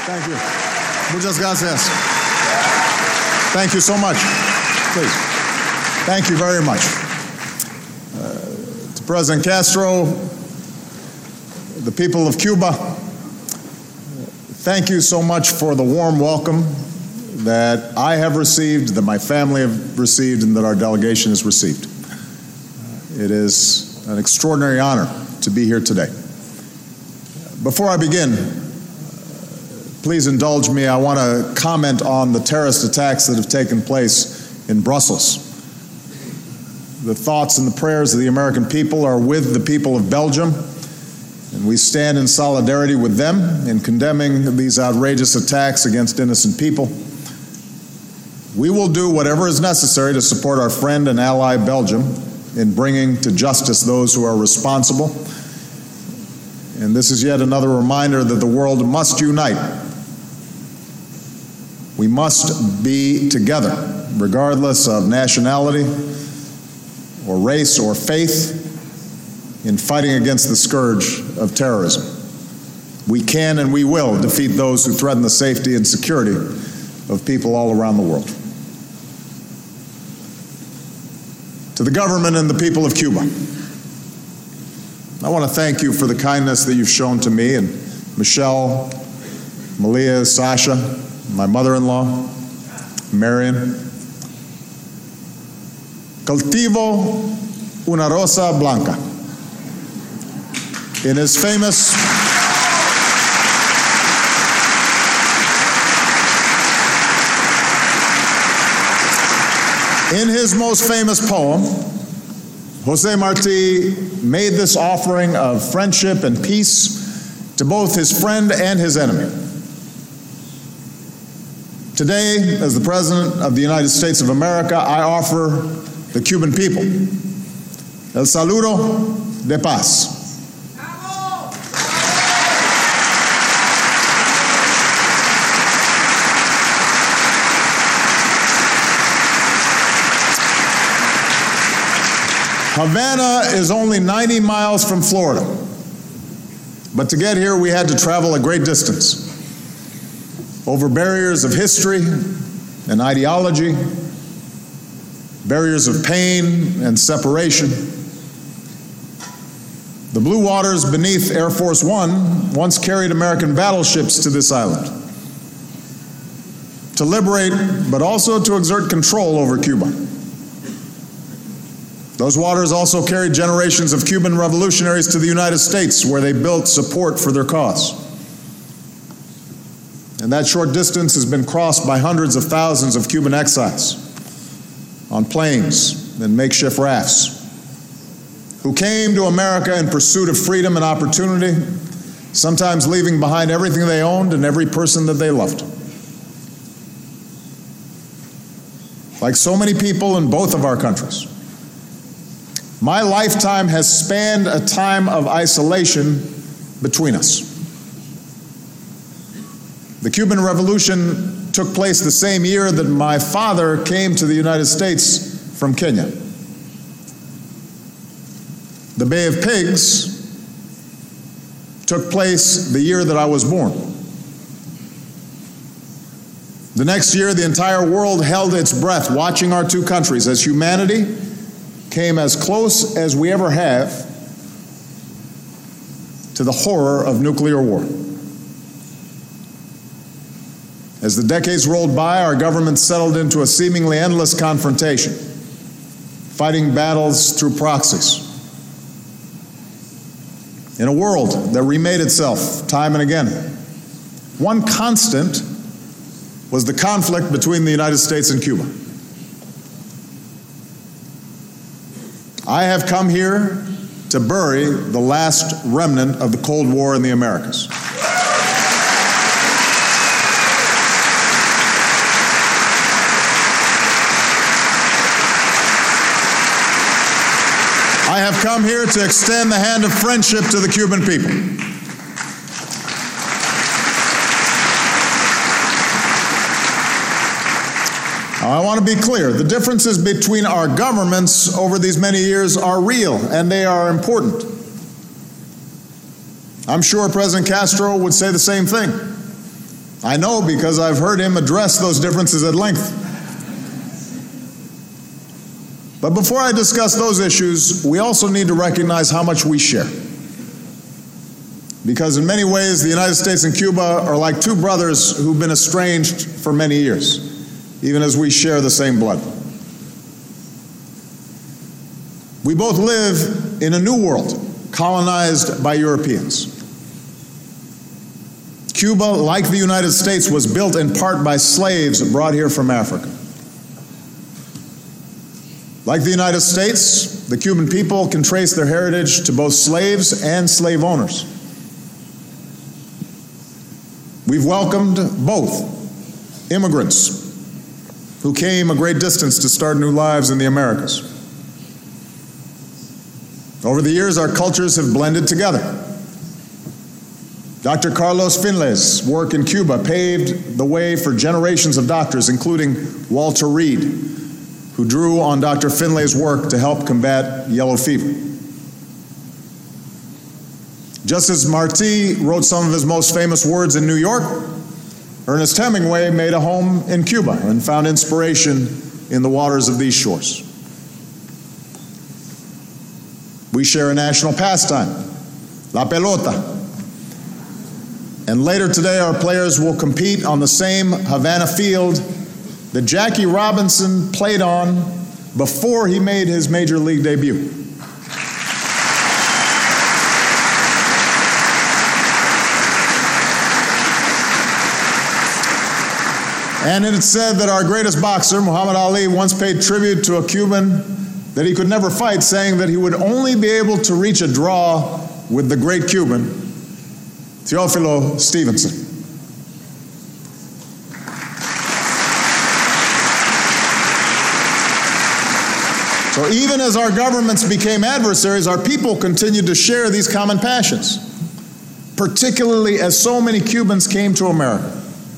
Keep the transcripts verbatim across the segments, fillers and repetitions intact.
Thank you. Muchas gracias. Thank you so much. Please. Thank you very much. Uh, to President Castro, the people of Cuba, thank you so much for the warm welcome that I have received, that my family have received, and that our delegation has received. It is an extraordinary honor to be here today. Before I begin, please indulge me. I want to comment on the terrorist attacks that have taken place in Brussels. The thoughts and the prayers of the American people are with the people of Belgium, and we stand in solidarity with them in condemning these outrageous attacks against innocent people. We will do whatever is necessary to support our friend and ally Belgium in bringing to justice those who are responsible. And this is yet another reminder that the world must unite. We must be together, regardless of nationality or race or faith, in fighting against the scourge of terrorism. We can and we will defeat those who threaten the safety and security of people all around the world. To the government and the people of Cuba, I want to thank you for the kindness that you've shown to me and Michelle, Malia, Sasha, my mother-in-law, Marion. Cultivo una rosa blanca. In his famous In his most famous poem, José Martí made this offering of friendship and peace to both his friend and his enemy. Today, as the President of the United States of America, I offer the Cuban people el saludo de paz. Havana is only ninety miles from Florida, but to get here we had to travel a great distance, over barriers of history and ideology, barriers of pain and separation. The blue waters beneath Air Force One once carried American battleships to this island to liberate, but also to exert control over Cuba. Those waters also carried generations of Cuban revolutionaries to the United States, where they built support for their cause. And that short distance has been crossed by hundreds of thousands of Cuban exiles on planes and makeshift rafts, who came to America in pursuit of freedom and opportunity, sometimes leaving behind everything they owned and every person that they loved. Like so many people in both of our countries, my lifetime has spanned a time of isolation between us. The Cuban Revolution took place the same year that my father came to the United States from Kenya. The Bay of Pigs took place the year that I was born. The next year, the entire world held its breath, watching our two countries as humanity came as close as we ever have to the horror of nuclear war. As the decades rolled by, our government settled into a seemingly endless confrontation, fighting battles through proxies. In a world that remade itself time and again, one constant was the conflict between the United States and Cuba. I have come here to bury the last remnant of the Cold War in the Americas. I have come here to extend the hand of friendship to the Cuban people. Now, I want to be clear. The differences between our governments over these many years are real, and they are important. I'm sure President Castro would say the same thing. I know because I've heard him address those differences at length. But before I discuss those issues, we also need to recognize how much we share. Because in many ways, the United States and Cuba are like two brothers who've been estranged for many years, even as we share the same blood. We both live in a new world, colonized by Europeans. Cuba, like the United States, was built in part by slaves brought here from Africa. Like the United States, the Cuban people can trace their heritage to both slaves and slave owners. We've welcomed both immigrants who came a great distance to start new lives in the Americas. Over the years, our cultures have blended together. Doctor Carlos Finlay's work in Cuba paved the way for generations of doctors, including Walter Reed, who drew on Doctor Finlay's work to help combat yellow fever. Just as Martí wrote some of his most famous words in New York, Ernest Hemingway made a home in Cuba and found inspiration in the waters of these shores. We share a national pastime, la pelota. And later today, our players will compete on the same Havana field that Jackie Robinson played on before he made his major league debut. And it is said that our greatest boxer, Muhammad Ali, once paid tribute to a Cuban that he could never fight, saying that he would only be able to reach a draw with the great Cuban, Teófilo Stevenson. So even as our governments became adversaries, our people continued to share these common passions, particularly as so many Cubans came to America.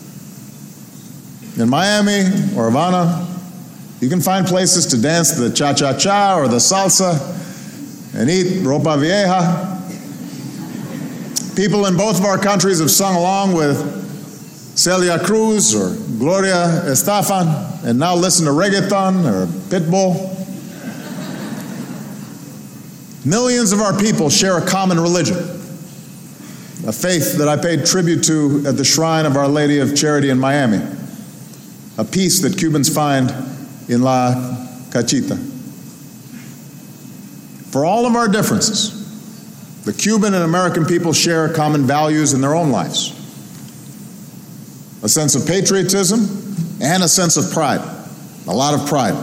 In Miami or Havana, you can find places to dance the cha-cha-cha or the salsa and eat ropa vieja. People in both of our countries have sung along with Celia Cruz or Gloria Estefan and now listen to reggaeton or Pitbull. Millions of our people share a common religion, a faith that I paid tribute to at the shrine of Our Lady of Charity in Miami, a peace that Cubans find in La Cachita. For all of our differences, the Cuban and American people share common values in their own lives. A sense of patriotism and a sense of pride, a lot of pride.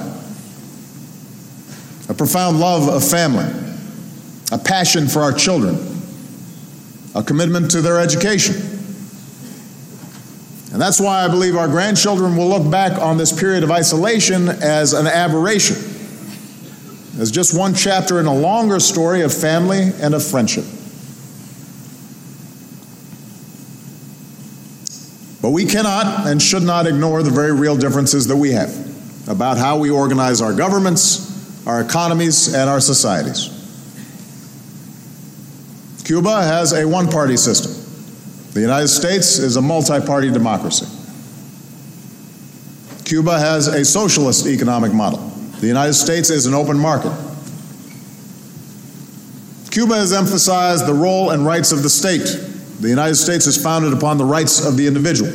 A profound love of family, a passion for our children, a commitment to their education. And that's why I believe our grandchildren will look back on this period of isolation as an aberration, as just one chapter in a longer story of family and of friendship. But we cannot and should not ignore the very real differences that we have about how we organize our governments, our economies, and our societies. Cuba has a one-party system. The United States is a multi-party democracy. Cuba has a socialist economic model. The United States is an open market. Cuba has emphasized the role and rights of the state. The United States is founded upon the rights of the individual.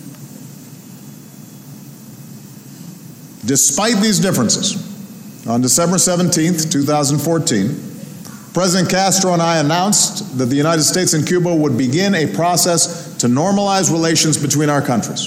Despite these differences, on December seventeenth, two thousand fourteen, President Castro and I announced that the United States and Cuba would begin a process to normalize relations between our countries.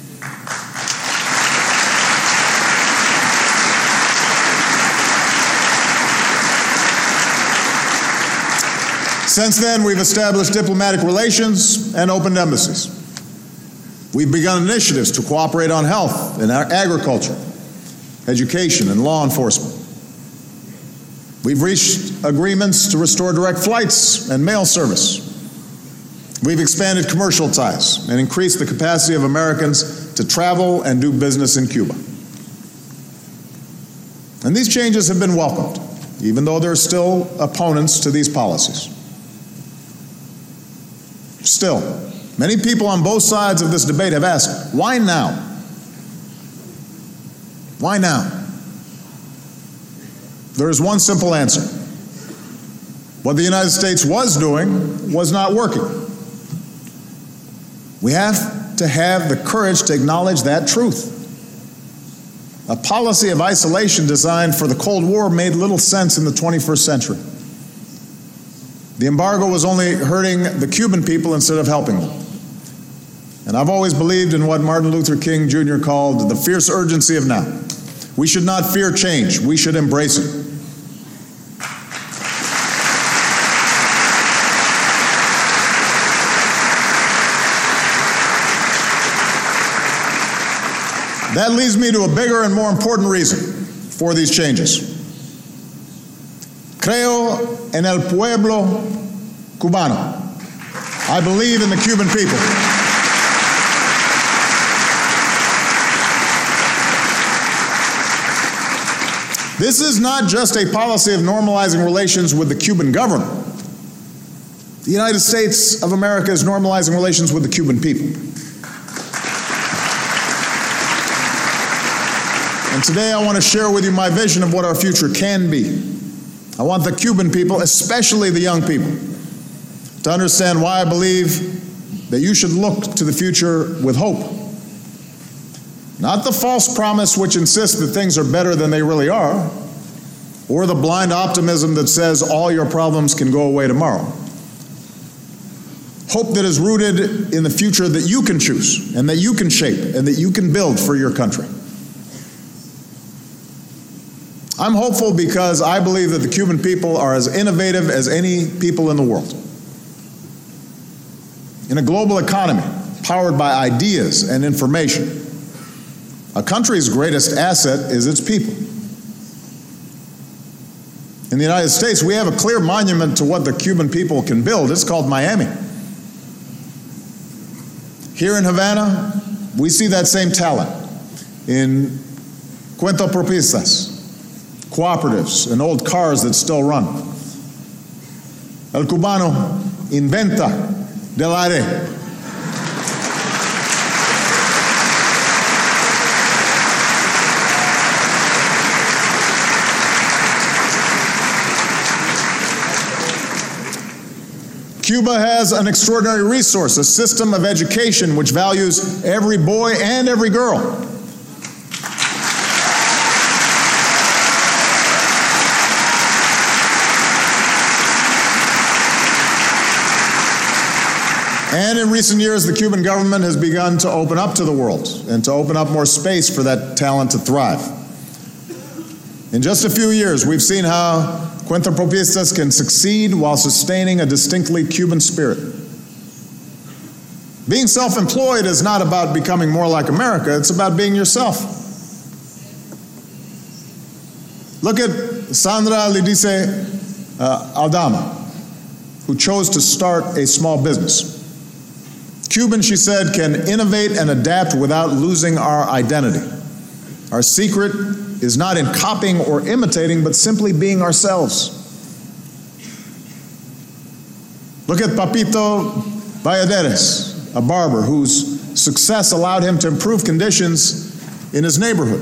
Since then, we've established diplomatic relations and opened embassies. We've begun initiatives to cooperate on health and agriculture, education, and law enforcement. We've reached agreements to restore direct flights and mail service. We've expanded commercial ties and increased the capacity of Americans to travel and do business in Cuba. And these changes have been welcomed, even though there are still opponents to these policies. Still, Many people on both sides of this debate have asked, why now? Why now? There is one simple answer. What the United States was doing was not working. We have to have the courage to acknowledge that truth. A policy of isolation designed for the Cold War made little sense in the twenty-first century. The embargo was only hurting the Cuban people instead of helping them. And I've always believed in what Martin Luther King Junior called the fierce urgency of now. We should not fear change, we should embrace it. That leads me to a bigger and more important reason for these changes. Creo en el pueblo cubano. I believe in the Cuban people. This is not just a policy of normalizing relations with the Cuban government. The United States of America is normalizing relations with the Cuban people. And today I want to share with you my vision of what our future can be. I want the Cuban people, especially the young people, to understand why I believe that you should look to the future with hope. Not the false promise which insists that things are better than they really are, or the blind optimism that says all your problems can go away tomorrow. Hope that is rooted in the future that you can choose, and that you can shape, and that you can build for your country. I'm hopeful because I believe that the Cuban people are as innovative as any people in the world. In a global economy powered by ideas and information, a country's greatest asset is its people. In the United States, we have a clear monument to what the Cuban people can build. It's called Miami. Here in Havana, we see that same talent in cuentapropistas, cooperatives, and old cars that still run. El cubano inventa del aire. Cuba has an extraordinary resource, a system of education which values every boy and every girl. And in recent years, the Cuban government has begun to open up to the world and to open up more space for that talent to thrive. In just a few years, we've seen how cuentapropistas can succeed while sustaining a distinctly Cuban spirit. Being self-employed is not about becoming more like America, it's about being yourself. Look at Sandra Lidice uh, Aldama, who chose to start a small business. Cuban, she said, can innovate and adapt without losing our identity. Our secret is not in copying or imitating, but simply being ourselves. Look at Papito Valladares, a barber whose success allowed him to improve conditions in his neighborhood.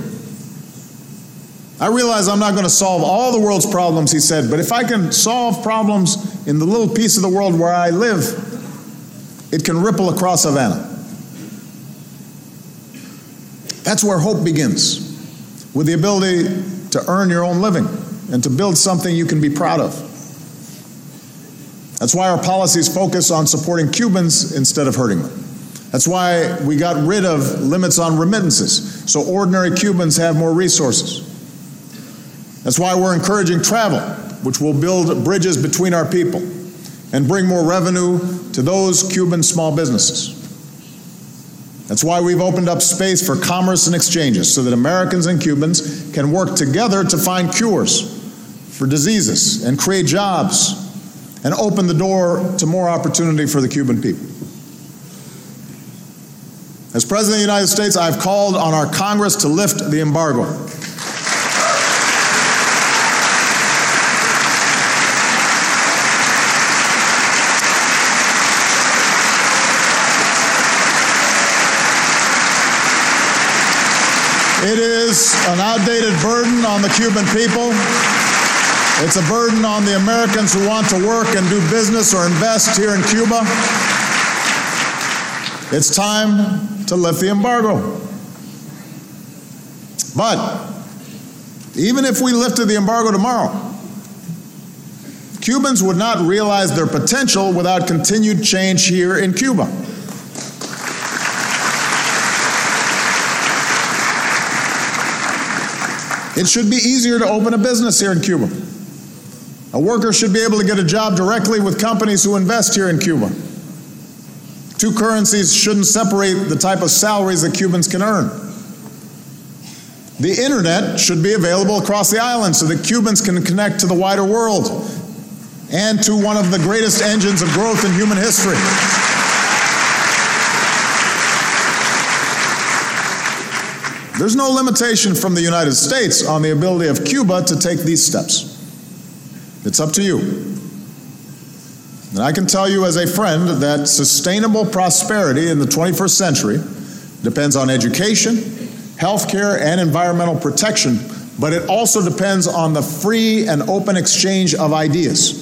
I realize I'm not going to solve all the world's problems, he said, but if I can solve problems in the little piece of the world where I live, it can ripple across Havana. That's where hope begins, with the ability to earn your own living and to build something you can be proud of. That's why our policies focus on supporting Cubans instead of hurting them. That's why we got rid of limits on remittances, so ordinary Cubans have more resources. That's why we're encouraging travel, which will build bridges between our people and bring more revenue to those Cuban small businesses. That's why we've opened up space for commerce and exchanges so that Americans and Cubans can work together to find cures for diseases and create jobs and open the door to more opportunity for the Cuban people. As President of the United States, I've called on our Congress to lift the embargo. It is an outdated burden on the Cuban people. It's a burden on the Americans who want to work and do business or invest here in Cuba. It's time to lift the embargo. But even if we lifted the embargo tomorrow, Cubans would not realize their potential without continued change here in Cuba. It should be easier to open a business here in Cuba. A worker should be able to get a job directly with companies who invest here in Cuba. Two currencies shouldn't separate the type of salaries that Cubans can earn. The internet should be available across the island so that Cubans can connect to the wider world and to one of the greatest engines of growth in human history. There's no limitation from the United States on the ability of Cuba to take these steps. It's up to you. And I can tell you as a friend that sustainable prosperity in the twenty-first century depends on education, healthcare, and environmental protection, but it also depends on the free and open exchange of ideas.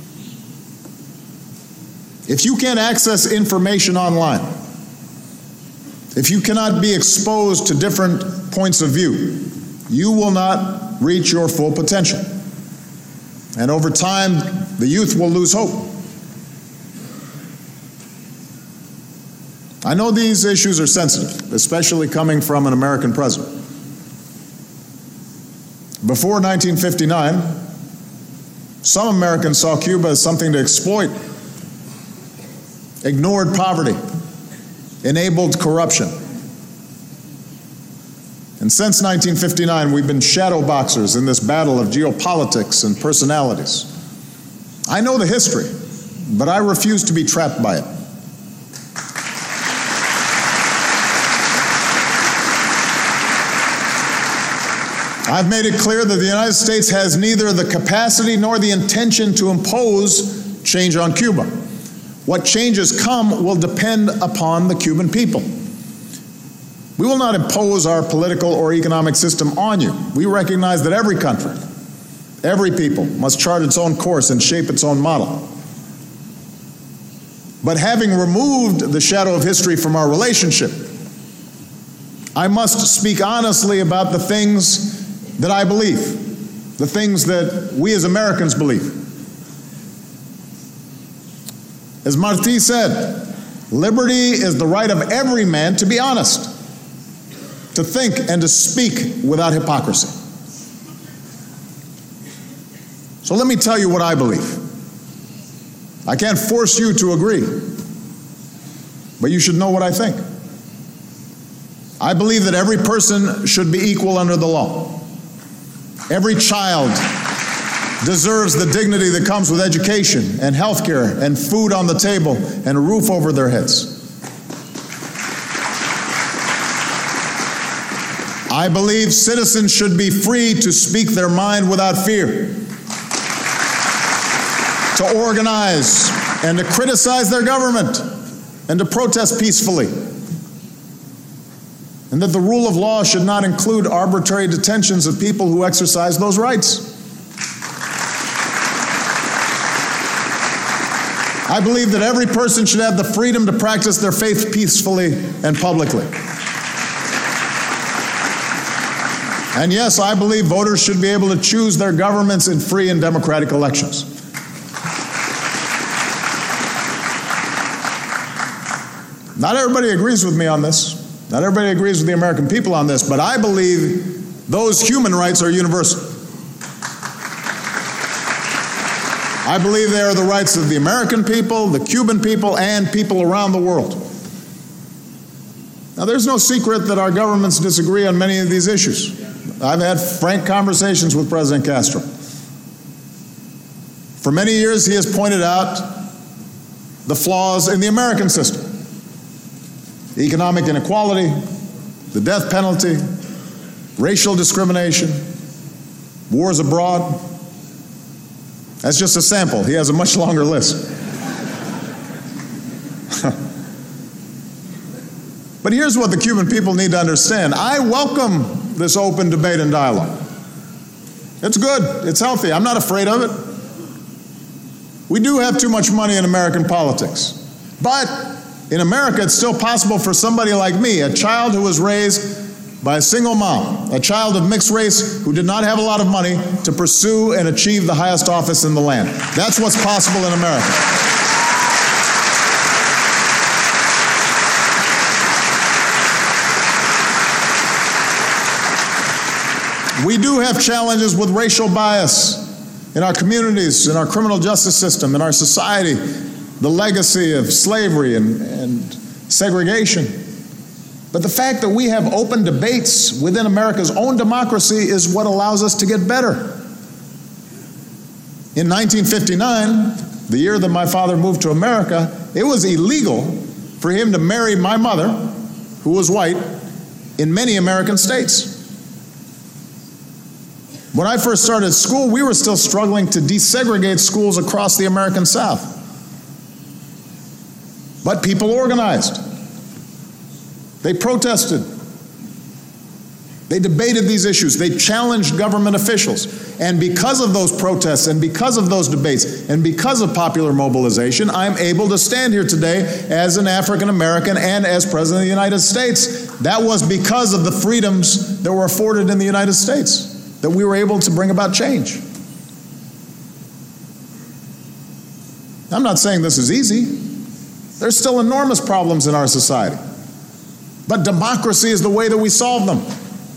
If you can't access information online, if you cannot be exposed to different points of view, you will not reach your full potential. And over time, the youth will lose hope. I know these issues are sensitive, especially coming from an American president. Before nineteen fifty-nine, some Americans saw Cuba as something to exploit, ignored poverty, enabled corruption. And since nineteen fifty-nine, we've been shadow boxers in this battle of geopolitics and personalities. I know the history, but I refuse to be trapped by it. I've made it clear that the United States has neither the capacity nor the intention to impose change on Cuba. What changes come will depend upon the Cuban people. We will not impose our political or economic system on you. We recognize that every country, every people must chart its own course and shape its own model. But having removed the shadow of history from our relationship, I must speak honestly about the things that I believe, the things that we as Americans believe. As Martí said, liberty is the right of every man to be honest, to think and to speak without hypocrisy. So let me tell you what I believe. I can't force you to agree, but you should know what I think. I believe that every person should be equal under the law. Every child deserves the dignity that comes with education and health care and food on the table and a roof over their heads. I believe citizens should be free to speak their mind without fear, to organize and to criticize their government and to protest peacefully, and that the rule of law should not include arbitrary detentions of people who exercise those rights. I believe that every person should have the freedom to practice their faith peacefully and publicly. And yes, I believe voters should be able to choose their governments in free and democratic elections. Not everybody agrees with me on this. Not everybody agrees with the American people on this, but I believe those human rights are universal. I believe they are the rights of the American people, the Cuban people, and people around the world. Now, there's no secret that our governments disagree on many of these issues. I've had frank conversations with President Castro. For many years, he has pointed out the flaws in the American system. Economic inequality, the death penalty, racial discrimination, wars abroad. That's just a sample. He has a much longer list. But here's what the Cuban people need to understand. I welcome this open debate and dialogue. It's good. It's healthy. I'm not afraid of it. We do have too much money in American politics. But in America, it's still possible for somebody like me, a child who was raised by a single mom, a child of mixed race who did not have a lot of money, to pursue and achieve the highest office in the land. That's what's possible in America. We do have challenges with racial bias in our communities, in our criminal justice system, in our society, the legacy of slavery and, and segregation. But the fact that we have open debates within America's own democracy is what allows us to get better. In nineteen fifty-nine, the year that my father moved to America, it was illegal for him to marry my mother, who was white, in many American states. When I first started school, we were still struggling to desegregate schools across the American South. But people organized. They protested. They debated these issues. They challenged government officials. And because of those protests and because of those debates and because of popular mobilization, I'm able to stand here today as an African American and as President of the United States. That was because of the freedoms that were afforded in the United States, that we were able to bring about change. I'm not saying this is easy. There's still enormous problems in our society. But democracy is the way that we solve them.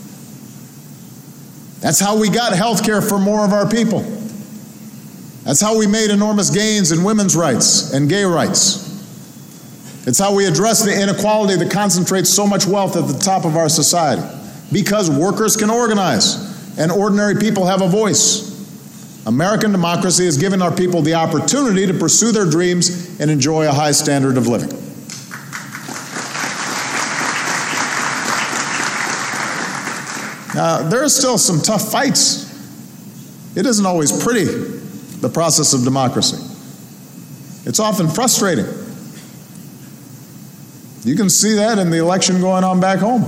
That's how we got health care for more of our people. That's how we made enormous gains in women's rights and gay rights. It's how we address the inequality that concentrates so much wealth at the top of our society. Because workers can organize and ordinary people have a voice. American democracy has given our people the opportunity to pursue their dreams and enjoy a high standard of living. Now, there are still some tough fights. It isn't always pretty, the process of democracy. It's often frustrating. You can see that in the election going on back home.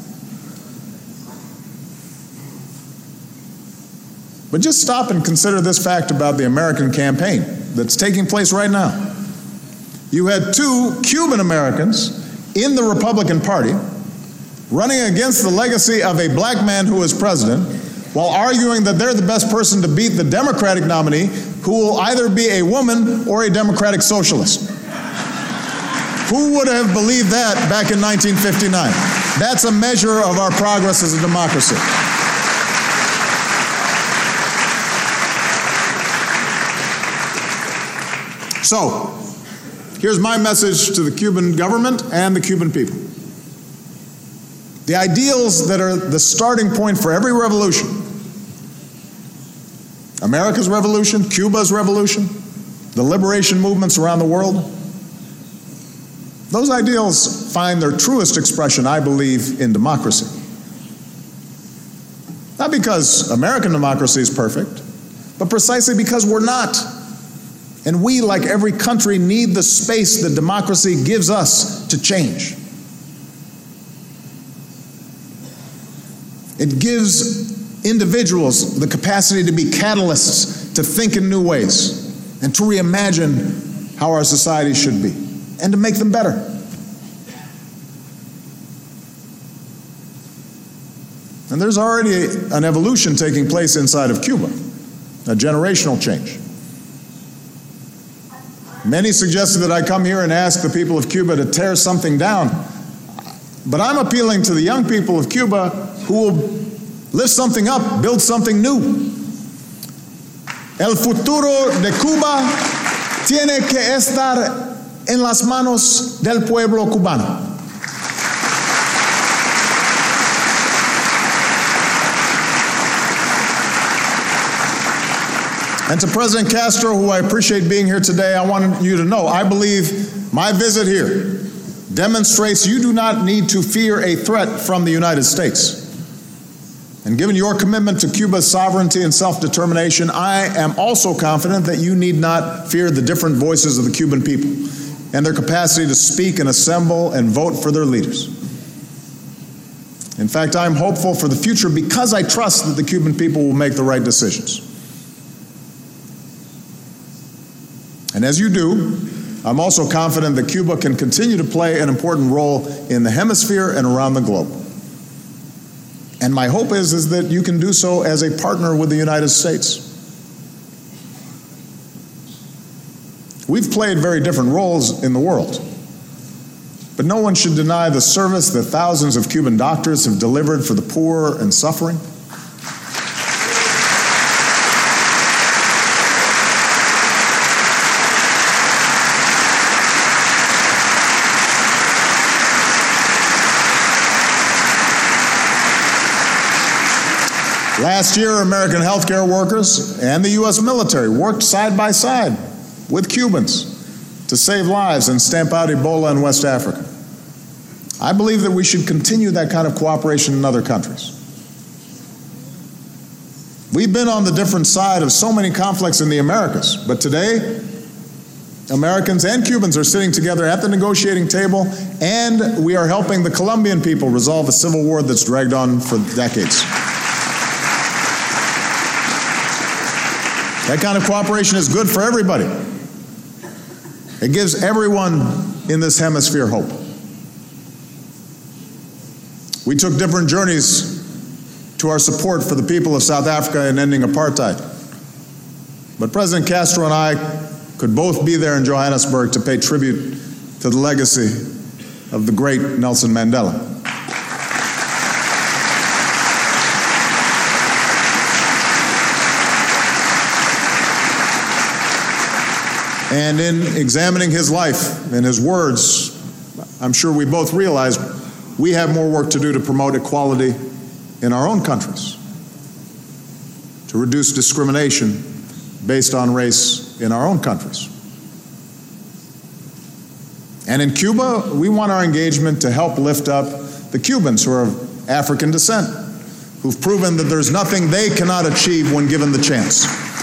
But just stop and consider this fact about the American campaign that's taking place right now. You had two Cuban Americans in the Republican Party running against the legacy of a black man who was president, while arguing that they're the best person to beat the Democratic nominee, who will either be a woman or a Democratic socialist. Who would have believed that back in nineteen fifty-nine? That's a measure of our progress as a democracy. So, here's my message to the Cuban government and the Cuban people. The ideals that are the starting point for every revolution, America's revolution, Cuba's revolution, the liberation movements around the world, those ideals find their truest expression, I believe, in democracy. Not because American democracy is perfect, but precisely because we're not. And we, like every country, need the space that democracy gives us to change. It gives individuals the capacity to be catalysts, to think in new ways, and to reimagine how our society should be, and to make them better. And there's already an evolution taking place inside of Cuba, a generational change. Many suggested that I come here and ask the people of Cuba to tear something down. But I'm appealing to the young people of Cuba who will lift something up, build something new. El futuro de Cuba tiene que estar en las manos del pueblo cubano. And to President Castro, who I appreciate being here today, I want you to know, I believe my visit here demonstrates you do not need to fear a threat from the United States. And given your commitment to Cuba's sovereignty and self-determination, I am also confident that you need not fear the different voices of the Cuban people and their capacity to speak and assemble and vote for their leaders. In fact, I'm hopeful for the future because I trust that the Cuban people will make the right decisions. And as you do, I'm also confident that Cuba can continue to play an important role in the hemisphere and around the globe. And my hope is, is that you can do so as a partner with the United States. We've played very different roles in the world, but no one should deny the service that thousands of Cuban doctors have delivered for the poor and suffering. Last year, American healthcare workers and the U S military worked side by side with Cubans to save lives and stamp out Ebola in West Africa. I believe that we should continue that kind of cooperation in other countries. We've been on the different side of so many conflicts in the Americas, but today, Americans and Cubans are sitting together at the negotiating table, and we are helping the Colombian people resolve a civil war that's dragged on for decades. That kind of cooperation is good for everybody. It gives everyone in this hemisphere hope. We took different journeys to our support for the people of South Africa in ending apartheid. But President Castro and I could both be there in Johannesburg to pay tribute to the legacy of the great Nelson Mandela. And in examining his life and his words, I'm sure we both realized we have more work to do to promote equality in our own countries, to reduce discrimination based on race in our own countries. And in Cuba, we want our engagement to help lift up the Cubans who are of African descent, who've proven that there's nothing they cannot achieve when given the chance.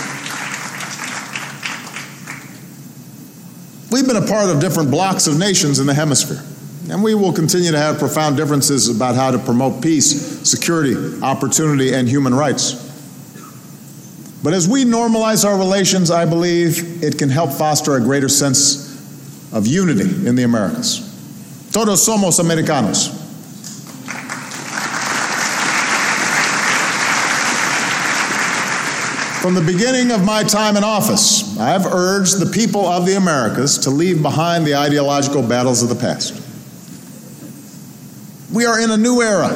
We've been a part of different blocks of nations in the hemisphere, and we will continue to have profound differences about how to promote peace, security, opportunity, and human rights. But as we normalize our relations, I believe it can help foster a greater sense of unity in the Americas. Todos somos americanos. From the beginning of my time in office, I have urged the people of the Americas to leave behind the ideological battles of the past. We are in a new era.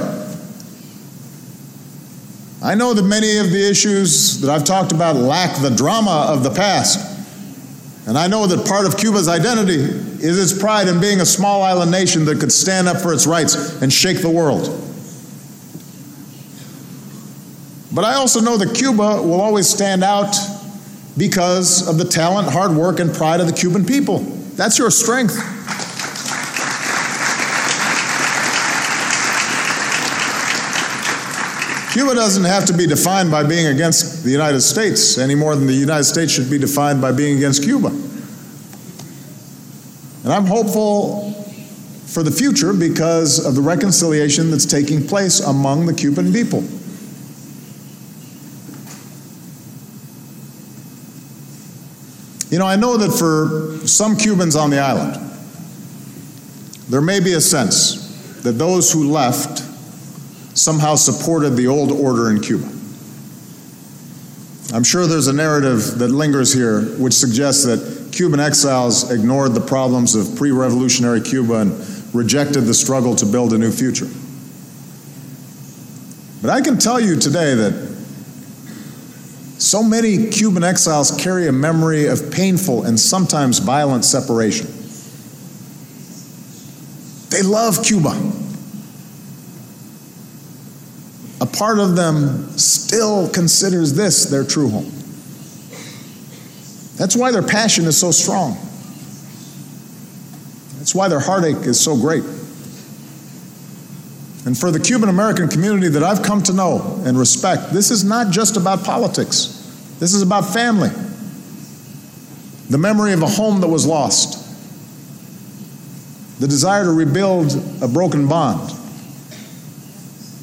I know that many of the issues that I've talked about lack the drama of the past. And I know that part of Cuba's identity is its pride in being a small island nation that could stand up for its rights and shake the world. But I also know that Cuba will always stand out because of the talent, hard work, and pride of the Cuban people. That's your strength. Cuba doesn't have to be defined by being against the United States any more than the United States should be defined by being against Cuba. And I'm hopeful for the future because of the reconciliation that's taking place among the Cuban people. You know, I know that for some Cubans on the island, there may be a sense that those who left somehow supported the old order in Cuba. I'm sure there's a narrative that lingers here which suggests that Cuban exiles ignored the problems of pre-revolutionary Cuba and rejected the struggle to build a new future. But I can tell you today that so many Cuban exiles carry a memory of painful and sometimes violent separation. They love Cuba. A part of them still considers this their true home. That's why their passion is so strong. That's why their heartache is so great. And for the Cuban American community that I've come to know and respect, this is not just about politics. This is about family. The memory of a home that was lost. The desire to rebuild a broken bond.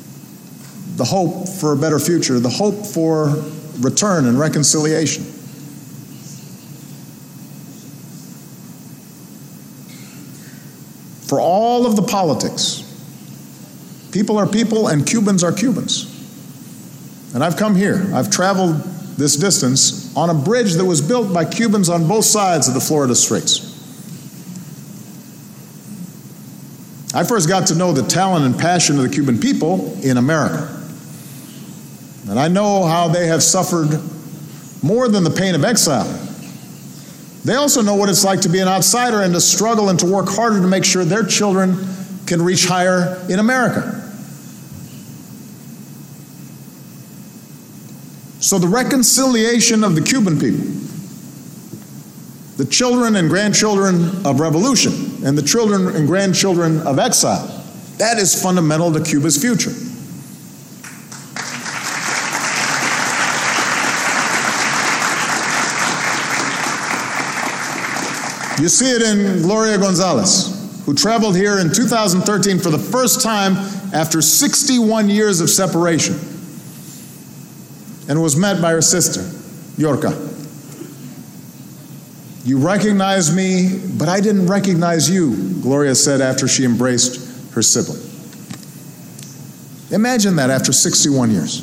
the hope for a better future, the hope for return and reconciliation. For all of the politics, people are people and Cubans are Cubans. And I've come here, I've traveled this distance on a bridge that was built by Cubans on both sides of the Florida Straits. I first got to know the talent and passion of the Cuban people in America. And I know how they have suffered more than the pain of exile. They also know what it's like to be an outsider and to struggle and to work harder to make sure their children can reach higher in America. So the reconciliation of the Cuban people, the children and grandchildren of revolution, and the children and grandchildren of exile, that is fundamental to Cuba's future. You see it in Gloria Gonzalez, who traveled here in two thousand thirteen for the first time after sixty-one years of separation, and was met by her sister, Yorka. You recognize me, but I didn't recognize you, Gloria said after she embraced her sibling. Imagine that after sixty-one years.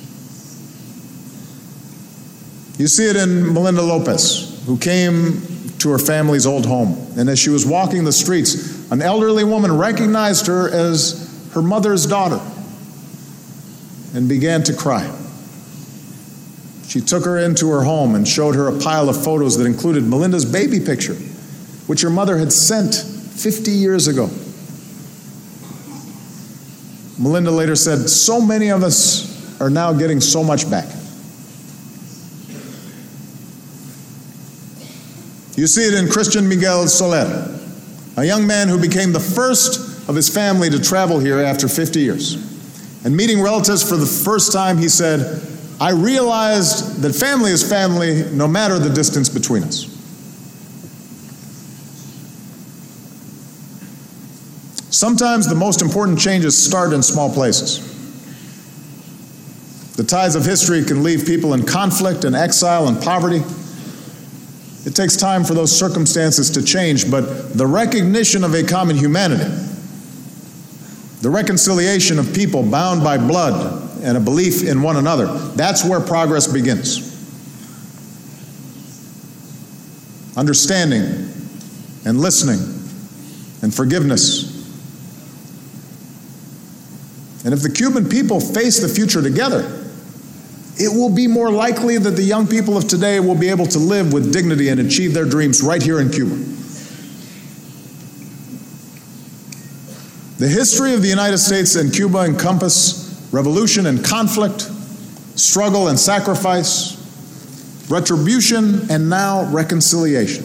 You see it in Melinda Lopez, who came to her family's old home. And as she was walking the streets, an elderly woman recognized her as her mother's daughter and began to cry. She took her into her home and showed her a pile of photos that included Melinda's baby picture, which her mother had sent fifty years ago. Melinda later said, "So many of us are now getting so much back." You see it in Christian Miguel Soler, a young man who became the first of his family to travel here after fifty years. And meeting relatives for the first time, he said, "I realized that family is family no matter the distance between us." Sometimes the most important changes start in small places. The tides of history can leave people in conflict and exile and poverty. It takes time for those circumstances to change, but the recognition of a common humanity, the reconciliation of people bound by blood and a belief in one another, that's where progress begins. Understanding and listening and forgiveness. And if the Cuban people face the future together, it will be more likely that the young people of today will be able to live with dignity and achieve their dreams right here in Cuba. The history of the United States and Cuba encompass revolution and conflict, struggle and sacrifice, retribution, and now reconciliation.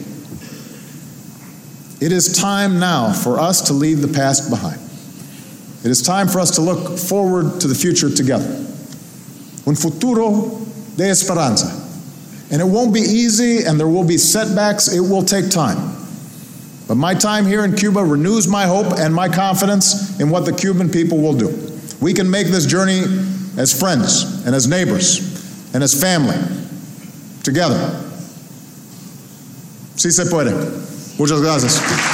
It is time now for us to leave the past behind. It is time for us to look forward to the future together. Un futuro de esperanza. And it won't be easy, and there will be setbacks. It will take time. But my time here in Cuba renews my hope and my confidence in what the Cuban people will do. We can make this journey as friends and as neighbors and as family together. Sí se puede. Muchas gracias.